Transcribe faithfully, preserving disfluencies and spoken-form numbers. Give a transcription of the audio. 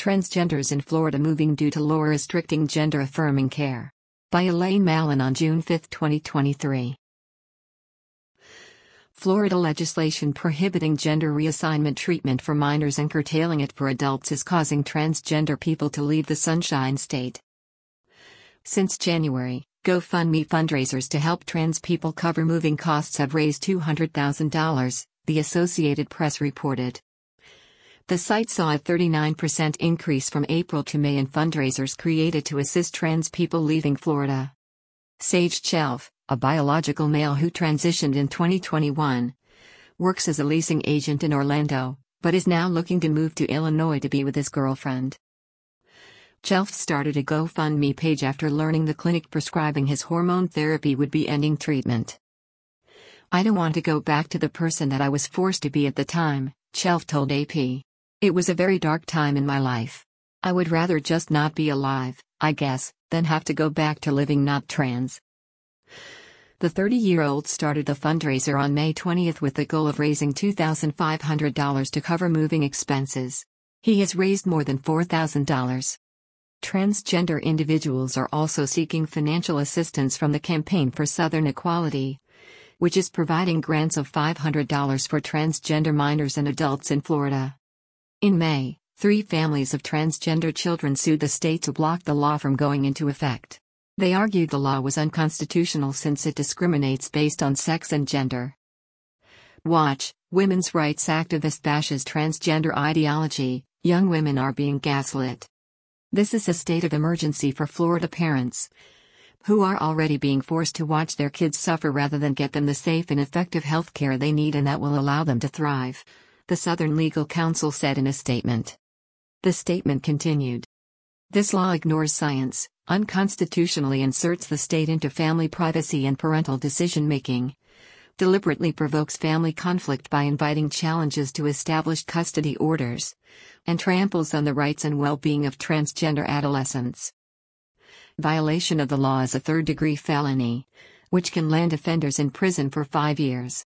Transgenders in Florida moving due to law restricting gender-affirming care. By Elaine Mallon on June fifth, twenty twenty-three. Florida legislation prohibiting gender reassignment treatment for minors and curtailing it for adults is causing transgender people to leave the Sunshine State. Since January, GoFundMe fundraisers to help trans people cover moving costs have raised two hundred thousand dollars, the Associated Press reported. The site saw a thirty-nine percent increase from April to May in fundraisers created to assist trans people leaving Florida. Sage Chelf, a biological male who transitioned in twenty twenty-one, works as a leasing agent in Orlando, but is now looking to move to Illinois to be with his girlfriend. Chelf started a GoFundMe page after learning the clinic prescribing his hormone therapy would be ending treatment. "I don't want to go back to the person that I was forced to be at the time," Chelf told A P. "It was a very dark time in my life. I would rather just not be alive, I guess, than have to go back to living not trans." The thirty-year-old started the fundraiser on May twentieth with the goal of raising two thousand five hundred dollars to cover moving expenses. He has raised more than four thousand dollars. Transgender individuals are also seeking financial assistance from the Campaign for Southern Equality, which is providing grants of five hundred dollars for transgender minors and adults in Florida. In May, three families of transgender children sued the state to block the law from going into effect. They argued the law was unconstitutional since it discriminates based on sex and gender. Watch, women's rights activist bashes transgender ideology, young women are being gaslit. This is a state of emergency for Florida parents, who are already being forced to watch their kids suffer rather than get them the safe and effective health care they need and that will allow them to thrive, the Southern Legal Counsel said in a statement. The statement continued. "This law ignores science, unconstitutionally inserts the state into family privacy and parental decision-making, deliberately provokes family conflict by inviting challenges to established custody orders, and tramples on the rights and well-being of transgender adolescents. Violation of the law is a third-degree felony, which can land offenders in prison for five years.